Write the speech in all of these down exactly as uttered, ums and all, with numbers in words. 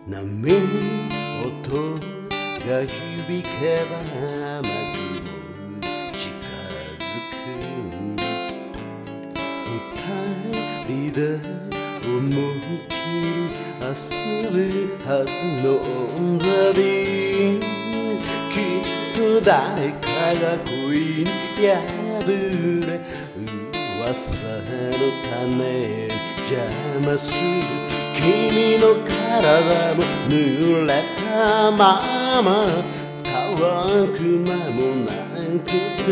波音が響けばまずも近づく二人で思いっきり遊ぶはずのオンザビーきっと誰かが恋に破れ噂の種邪魔する君の体も濡れたまま乾く間もなくて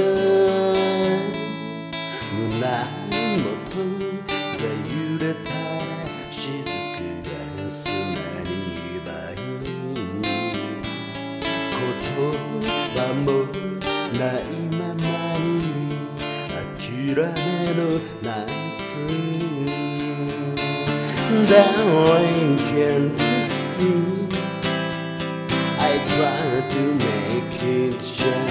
胸元が揺れたら雫が砂に舞う言葉もないままに諦めの夏Darling, can't you see? I try to make it shine.